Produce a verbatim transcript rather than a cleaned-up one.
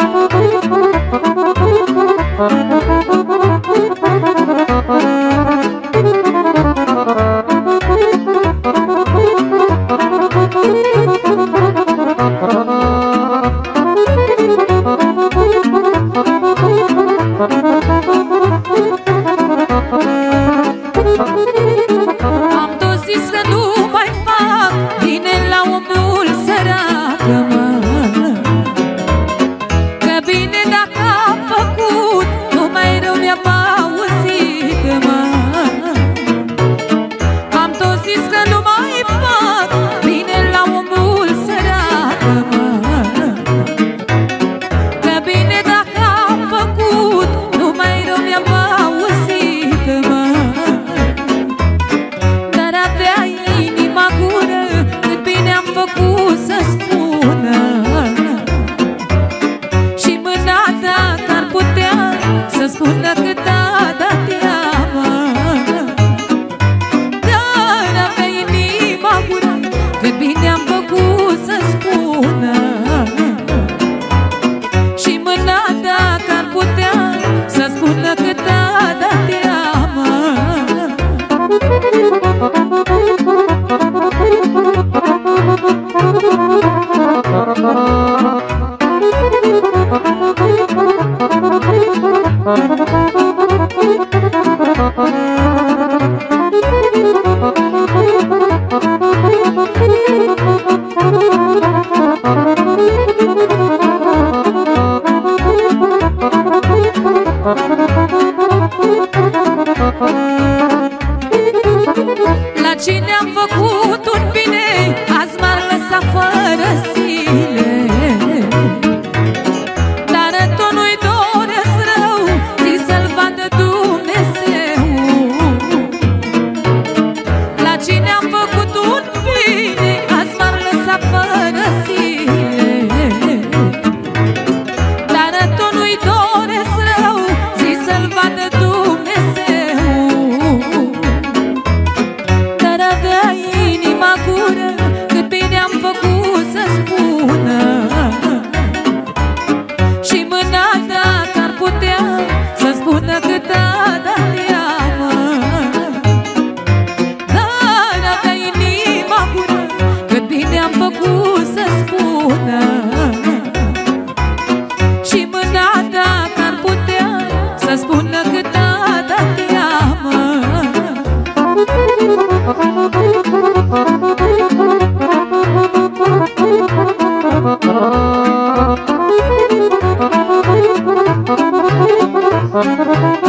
La cine am făcut un bine, azi m-ar lăsa fără zile. Dar tot nu-i doresc rău, zi să-l vadă Dumnezeu. La cine am făcut un bine, azi m-ar lăsa fără zile. Dar tot nu-i doresc rău, zi să-l vadă Dumnezeu. Cât bine am făcut să spună, și mâna dacă ar putea să spună cât a dat teamă. Dar avea inima bună, cât bine am făcut să spună, și mâna dacă ar putea să spună cât a dat teamă. Thank you.